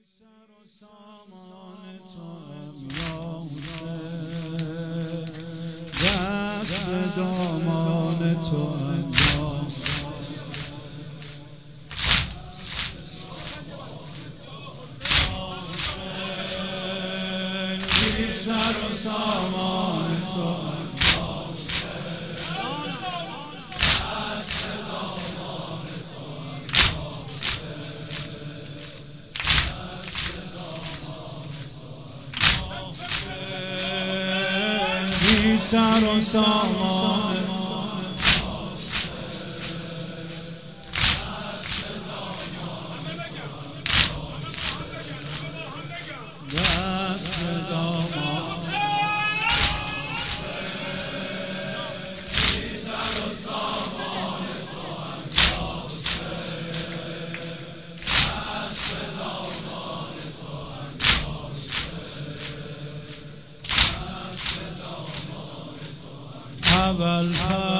سر و سامان توام یا حسین، دست به دامان توام یا حسین، بی سر و سامان توام سر و سامان دست به دامان ابوالفضل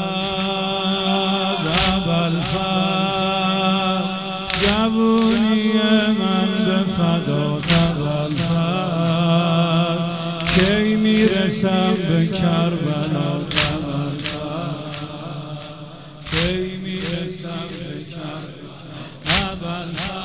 جوونی من به فدات ابوالفضل، کی میرسم به کربلا کی میرسم به کربلا ابوالفضل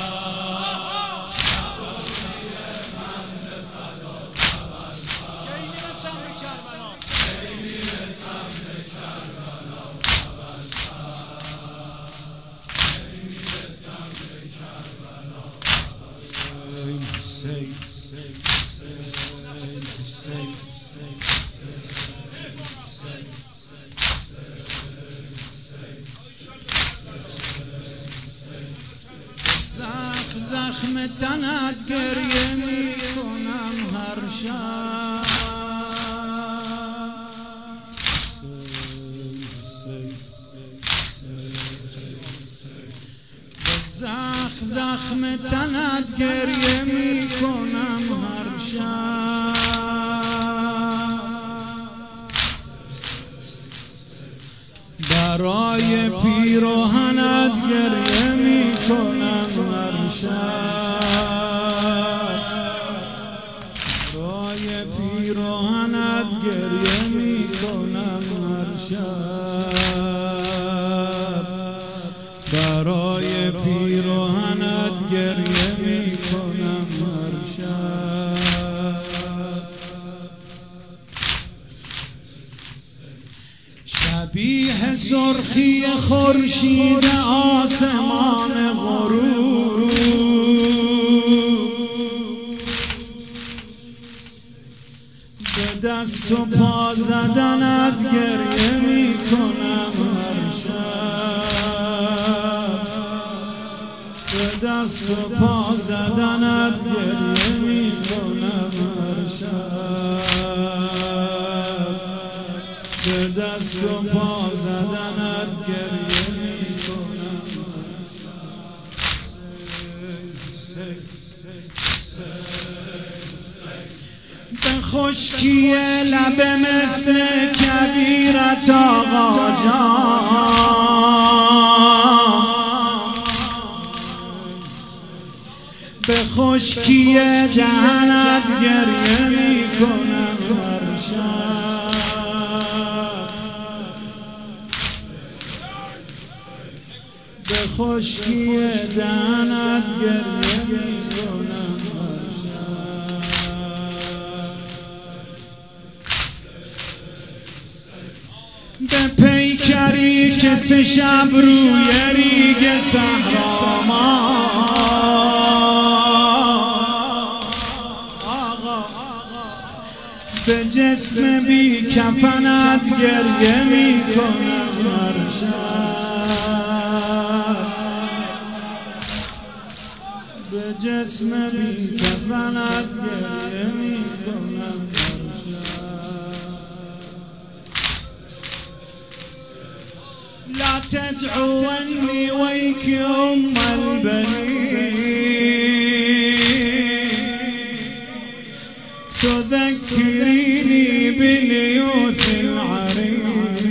زخم تنت گریه می کنم هر شب، زخم تنت گریه می کنم هر شب، برای پیراهنت گریه می کنم هر شب، برای پیراهنت گریه می کنم هر شب، برای پیراهنت گریه می کنم هر شب. شبیه سرخی خورشید آسمان غروب، به دست و پا زدنت گریه می کنم هر شب، به دست و پا زدنت گریه می کنم هر شب، به دست و پا زدنت گریه می کنم هر شب. به خشکی لب مثل کبیرت آقا جان، به خشکی دهنت گریه می کنم هر شب، به خشکی دهنت گریه می کنم هر شب. به پیکری که سه شب روی ریگ صحرا به جسم بی کفنت گریه می کنم هر شب، به جسم بی کفنت گریه می کنم هر شب. لا تدعوني ويك أم البنين، تذكريني بليوث العريق،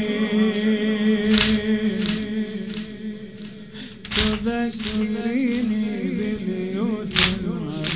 تذكريني بليوث العريق.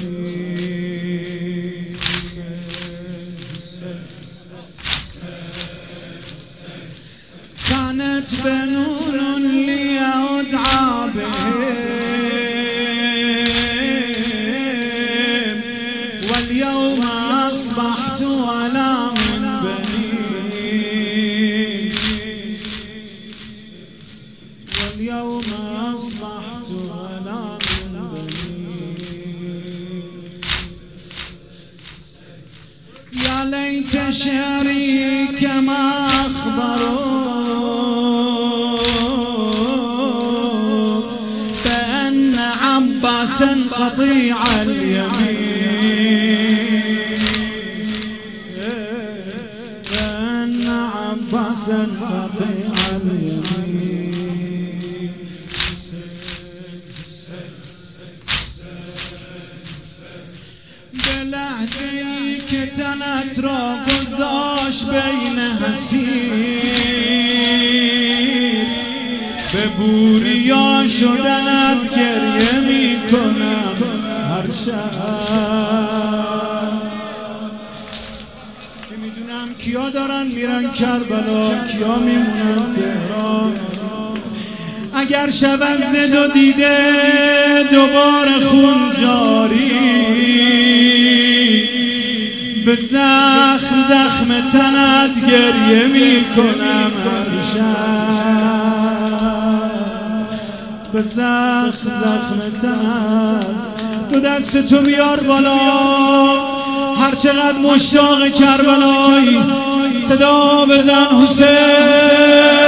يا ليت شعري كما أخبروا بأن عباسا قطيع اليمين، بأن عباسا قطيع اليمين. بلهجه‌ای که تنت را گذاشت بین حسیر، به بوریا شدنت گریه می کنم هر شب. نمیدونم کیا دارن میرن کربلا، کیا میمونن تهران. اگر شب زد و دیده دوباره خون جاری، به زخم تنت گریه می کنم هر شب. به زخم تنت دو دست تو بیار بالا، هر چقدر مشتاق کربلایی صدا بزن حسین.